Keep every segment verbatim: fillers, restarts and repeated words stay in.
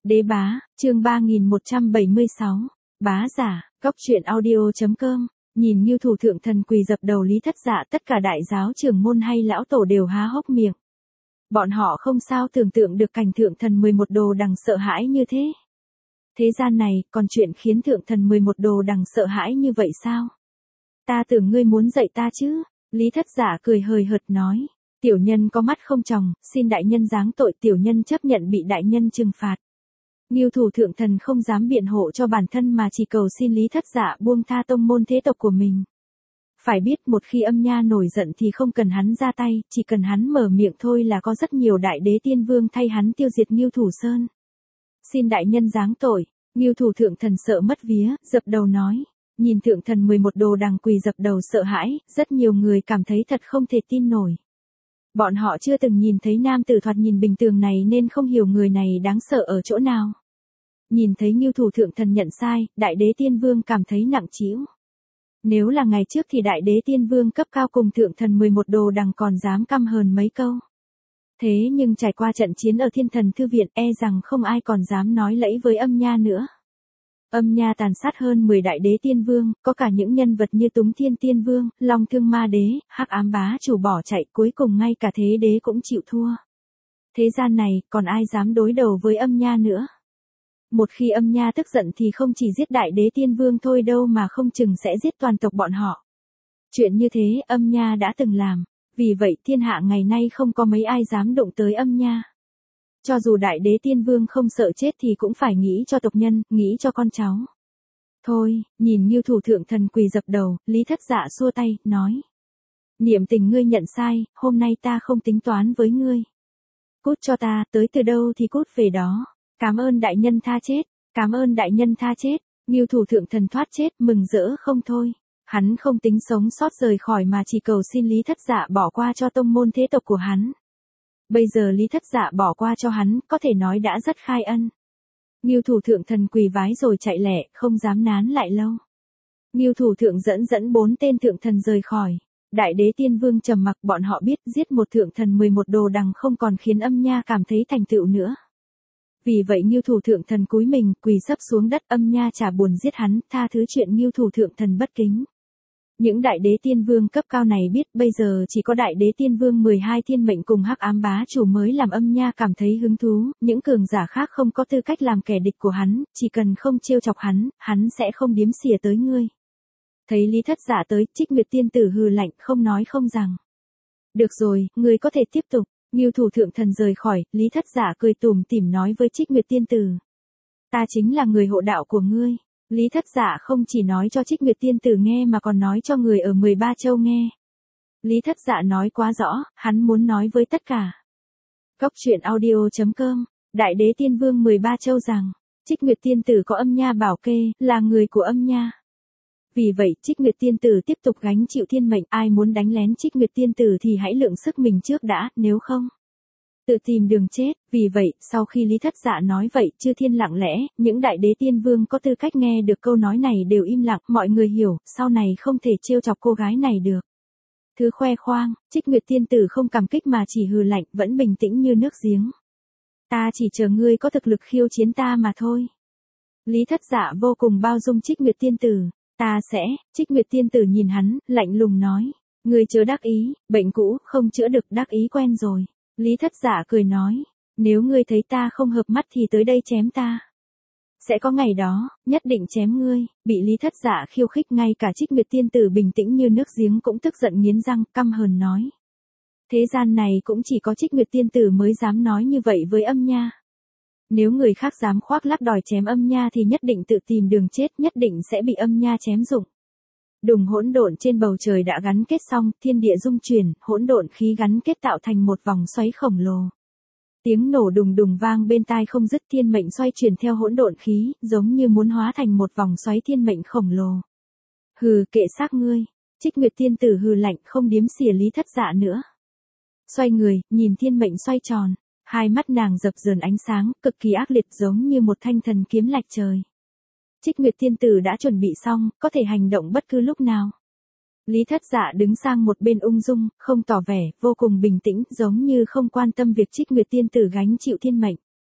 Đế bá, chương ba nghìn một trăm bảy mươi sáu. Bá giả, Cóc truyện audio.com. Nhìn Ngưu Thủ thượng thần quỳ dập đầu Lý Thất Dạ, tất cả đại giáo trưởng môn hay lão tổ đều há hốc miệng. Bọn họ không sao tưởng tượng được cảnh thượng thần mười một đồ đằng sợ hãi như thế. Thế gian này, còn chuyện khiến thượng thần mười một đồ đằng sợ hãi như vậy sao? Ta tưởng ngươi muốn dạy ta chứ? Lý Thất Dạ cười hời hợt nói. Tiểu nhân có mắt không tròng, xin đại nhân giáng tội, tiểu nhân chấp nhận bị đại nhân trừng phạt. Ngưu Thủ thượng thần không dám biện hộ cho bản thân mà chỉ cầu xin Lý Thất Dạ buông tha tông môn thế tộc của mình. Phải biết một khi Âm Nha nổi giận thì không cần hắn ra tay, chỉ cần hắn mở miệng thôi là có rất nhiều đại đế tiên vương thay hắn tiêu diệt Ngưu Thủ Sơn. Xin đại nhân giáng tội. Ngưu Thủ thượng thần sợ mất vía, dập đầu nói. Nhìn thượng thần mười một đồ đằng quỳ dập đầu sợ hãi, rất nhiều người cảm thấy thật không thể tin nổi. Bọn họ chưa từng nhìn thấy nam tử thoạt nhìn bình thường này nên không hiểu người này đáng sợ ở chỗ nào. Nhìn thấy Ngưu Thủ thượng thần nhận sai, đại đế tiên vương cảm thấy nặng trĩu. Nếu là ngày trước thì đại đế tiên vương cấp cao cùng thượng thần mười một đồ đằng còn dám căm hờn mấy câu. Thế nhưng trải qua trận chiến ở Thiên Thần Thư Viện e rằng không ai còn dám nói lẫy với Âm Nha nữa. Âm Nha tàn sát hơn mười đại đế tiên vương, có cả những nhân vật như Túng Thiên Tiên Vương, Long Thương Ma Đế, Hắc Ám Bá Chủ bỏ chạy, cuối cùng ngay cả Thế Đế cũng chịu thua. Thế gian này, còn ai dám đối đầu với Âm Nha nữa? Một khi Âm Nha tức giận thì không chỉ giết đại đế tiên vương thôi đâu mà không chừng sẽ giết toàn tộc bọn họ. Chuyện như thế Âm Nha đã từng làm, vì vậy thiên hạ ngày nay không có mấy ai dám đụng tới Âm Nha. Cho dù đại đế tiên vương không sợ chết thì cũng phải nghĩ cho tộc nhân, nghĩ cho con cháu. Thôi, nhìn Ngưu Thủ thượng thần quỳ dập đầu, Lý Thất Dạ xua tay, nói. Niệm tình ngươi nhận sai, hôm nay ta không tính toán với ngươi. Cút cho ta, tới từ đâu thì cút về đó. Cảm ơn đại nhân tha chết, cảm ơn đại nhân tha chết. Ngưu Thủ thượng thần thoát chết, mừng rỡ không thôi. Hắn không tính sống sót rời khỏi mà chỉ cầu xin Lý Thất Dạ bỏ qua cho tông môn thế tộc của hắn. Bây giờ Lý Thất Dạ bỏ qua cho hắn, có thể nói đã rất khai ân. Ngưu Thủ thượng thần quỳ vái rồi chạy lẹ, không dám nán lại lâu. Ngưu Thủ thượng dẫn dẫn bốn tên thượng thần rời khỏi. Đại đế tiên vương trầm mặc, bọn họ biết giết một thượng thần mười một đồ đằng không còn khiến Âm Nha cảm thấy thành tựu nữa. Vì vậy Ngưu Thủ thượng thần cúi mình, quỳ sấp xuống đất, Âm Nha chả buồn giết hắn, tha thứ chuyện Ngưu Thủ thượng thần bất kính. Những đại đế tiên vương cấp cao này biết bây giờ chỉ có đại đế tiên vương mười hai thiên mệnh cùng Hắc Ám Bá Chủ mới làm Âm Nha cảm thấy hứng thú, những cường giả khác không có tư cách làm kẻ địch của hắn, chỉ cần không trêu chọc hắn, hắn sẽ không điếm xỉa tới ngươi. Thấy Lý Thất Dạ tới, Trích Nguyệt tiên tử hừ lạnh, không nói không rằng. Được rồi, ngươi có thể tiếp tục. Ngưu Thủ thượng thần rời khỏi, Lý Thất Dạ cười tủm tỉm nói với Trích Nguyệt tiên tử. Ta chính là người hộ đạo của ngươi. Lý Thất Dạ không chỉ nói cho Trích Nguyệt tiên tử nghe mà còn nói cho người ở mười ba châu nghe. Lý Thất Dạ nói quá rõ, hắn muốn nói với tất cả. Cóc truyện audio.com. Đại đế tiên vương mười ba châu rằng, Trích Nguyệt tiên tử có Âm Nha bảo kê, là người của Âm Nha. Vì vậy Trích Nguyệt tiên tử tiếp tục gánh chịu thiên mệnh, ai muốn đánh lén Trích Nguyệt tiên tử thì hãy lượng sức mình trước đã, nếu không tự tìm đường chết. Vì vậy, sau khi Lý Thất Dạ nói vậy, chư thiên lặng lẽ, những đại đế tiên vương có tư cách nghe được câu nói này đều im lặng, mọi người hiểu, sau này không thể trêu chọc cô gái này được. Thứ khoe khoang, Trích Nguyệt tiên tử không cảm kích mà chỉ hừ lạnh, vẫn bình tĩnh như nước giếng. Ta chỉ chờ ngươi có thực lực khiêu chiến ta mà thôi. Lý Thất Dạ vô cùng bao dung Trích Nguyệt tiên tử. Ta sẽ, Trích Nguyệt tiên tử nhìn hắn, lạnh lùng nói. Ngươi chớ đắc ý, bệnh cũ, không chữa được, đắc ý quen rồi. Lý Thất Dạ cười nói, nếu ngươi thấy ta không hợp mắt thì tới đây chém ta. Sẽ có ngày đó, nhất định chém ngươi. Bị Lý Thất Dạ khiêu khích, ngay cả Trích Nguyệt tiên tử bình tĩnh như nước giếng cũng tức giận nghiến răng, căm hờn nói. Thế gian này cũng chỉ có Trích Nguyệt tiên tử mới dám nói như vậy với Âm Nha. Nếu người khác dám khoác lác đòi chém Âm Nha thì nhất định tự tìm đường chết, nhất định sẽ bị Âm Nha chém dụng. Đùng hỗn độn trên bầu trời đã gắn kết xong, thiên địa rung chuyển, hỗn độn khí gắn kết tạo thành một vòng xoáy khổng lồ. Tiếng nổ đùng đùng vang bên tai không dứt, thiên mệnh xoay chuyển theo hỗn độn khí, giống như muốn hóa thành một vòng xoáy thiên mệnh khổng lồ. Hừ, kệ xác ngươi. Trích Nguyệt tiên tử hừ lạnh, không điếm xỉa Lý Thất Dạ nữa. Xoay người, nhìn thiên mệnh xoay tròn, hai mắt nàng dập dờn ánh sáng, cực kỳ ác liệt, giống như một thanh thần kiếm lạch trời. Trích Nguyệt tiên tử đã chuẩn bị xong, có thể hành động bất cứ lúc nào. Lý Thất Dạ đứng sang một bên ung dung, không tỏ vẻ, vô cùng bình tĩnh, giống như không quan tâm việc Trích Nguyệt tiên tử gánh chịu thiên mệnh.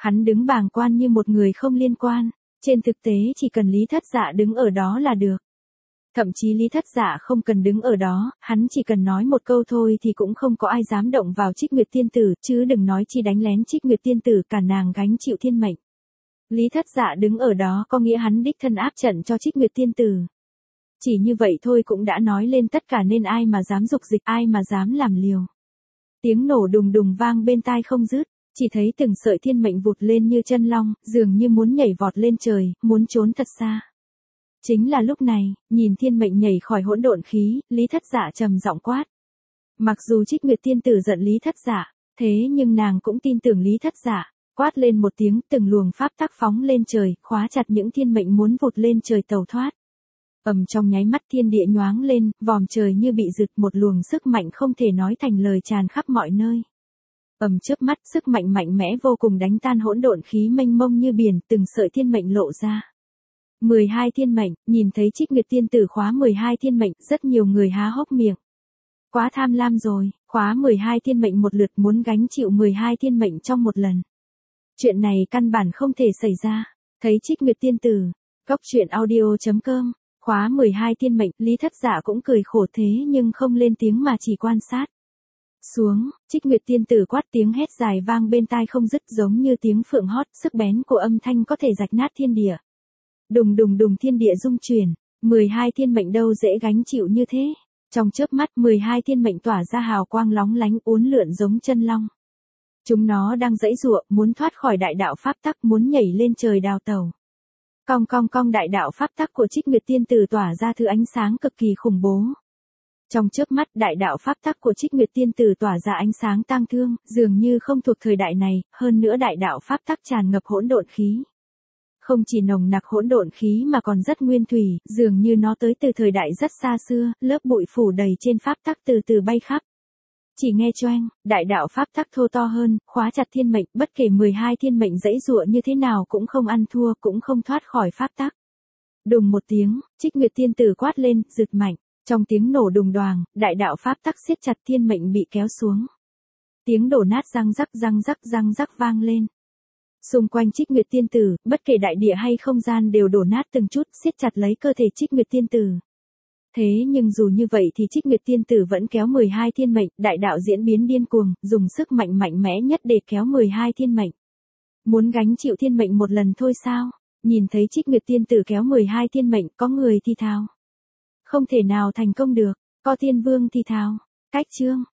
Hắn đứng bàng quan như một người không liên quan, trên thực tế chỉ cần Lý Thất Dạ đứng ở đó là được. Thậm chí Lý Thất Dạ không cần đứng ở đó, hắn chỉ cần nói một câu thôi thì cũng không có ai dám động vào Trích Nguyệt Tiên Tử, chứ đừng nói chi đánh lén Trích Nguyệt Tiên Tử, cả nàng gánh chịu thiên mệnh. Lý Thất Dạ đứng ở đó có nghĩa hắn đích thân áp trận cho Trích Nguyệt Tiên Tử. Chỉ như vậy thôi cũng đã nói lên tất cả, nên ai mà dám dục dịch, ai mà dám làm liều. Tiếng nổ đùng đùng vang bên tai không dứt, chỉ thấy từng sợi thiên mệnh vụt lên như chân long, dường như muốn nhảy vọt lên trời, muốn trốn thật xa. Chính là lúc này, nhìn thiên mệnh nhảy khỏi hỗn độn khí, Lý Thất Dạ trầm giọng quát. Mặc dù Trích Nguyệt Tiên Tử giận Lý Thất Dạ, thế nhưng nàng cũng tin tưởng Lý Thất Dạ, quát lên một tiếng, từng luồng pháp tắc phóng lên trời, khóa chặt những thiên mệnh muốn vụt lên trời tẩu thoát. Ầm, trong nháy mắt thiên địa nhoáng lên, vòm trời như bị rực, một luồng sức mạnh không thể nói thành lời tràn khắp mọi nơi. Ầm, chớp mắt, sức mạnh mạnh mẽ vô cùng đánh tan hỗn độn khí mênh mông như biển, từng sợi thiên mệnh lộ ra. mười hai thiên mệnh, nhìn thấy Trích Nguyệt Tiên Tử khóa mười hai thiên mệnh, rất nhiều người há hốc miệng. Quá tham lam rồi, khóa mười hai thiên mệnh một lượt, muốn gánh chịu mười hai thiên mệnh trong một lần. Chuyện này căn bản không thể xảy ra. Thấy Trích Nguyệt Tiên Tử, Cốc Truyện Audio chấm com, khóa mười hai thiên mệnh, Lý Thất Dạ cũng cười khổ thế nhưng không lên tiếng mà chỉ quan sát. Xuống, Trích Nguyệt Tiên Tử quát, tiếng hét dài vang bên tai không dứt, giống như tiếng phượng hót, sức bén của âm thanh có thể rạch nát thiên địa. Đùng đùng đùng, thiên địa rung chuyển, mười hai thiên mệnh đâu dễ gánh chịu như thế. Trong chớp mắt, mười hai thiên mệnh tỏa ra hào quang lóng lánh, uốn lượn giống chân long. Chúng nó đang giãy giụa, muốn thoát khỏi đại đạo pháp tắc, muốn nhảy lên trời đào tẩu. Cong cong cong, đại đạo pháp tắc của Trích Nguyệt Tiên Tử tỏa ra thứ ánh sáng cực kỳ khủng bố. Trong chớp mắt, đại đạo pháp tắc của Trích Nguyệt Tiên Tử tỏa ra ánh sáng tang thương, dường như không thuộc thời đại này, hơn nữa đại đạo pháp tắc tràn ngập hỗn độn khí. Không chỉ nồng nặc hỗn độn khí mà còn rất nguyên thủy, dường như nó tới từ thời đại rất xa xưa, lớp bụi phủ đầy trên pháp tắc từ từ bay khắp. Chỉ nghe choeng, đại đạo pháp tắc thô to hơn, khóa chặt thiên mệnh, bất kể mười hai thiên mệnh giãy giụa như thế nào cũng không ăn thua, cũng không thoát khỏi pháp tắc. Đùng một tiếng, Trích Nguyệt Tiên Tử quát lên, rực mạnh, trong tiếng nổ đùng đoàng, đại đạo pháp tắc siết chặt thiên mệnh bị kéo xuống. Tiếng đổ nát răng rắc răng rắc răng rắc vang lên. Xung quanh Trích Nguyệt Tiên Tử, bất kể đại địa hay không gian đều đổ nát từng chút, siết chặt lấy cơ thể Trích Nguyệt Tiên Tử. Thế nhưng dù như vậy thì Trích Nguyệt Tiên Tử vẫn kéo mười hai thiên mệnh, đại đạo diễn biến điên cuồng, dùng sức mạnh mạnh mẽ nhất để kéo mười hai thiên mệnh. Muốn gánh chịu thiên mệnh một lần thôi sao? Nhìn thấy Trích Nguyệt Tiên Tử kéo mười hai thiên mệnh, có người thì thào. Không thể nào thành công được, có Tiên Vương thì thào. Cách chương.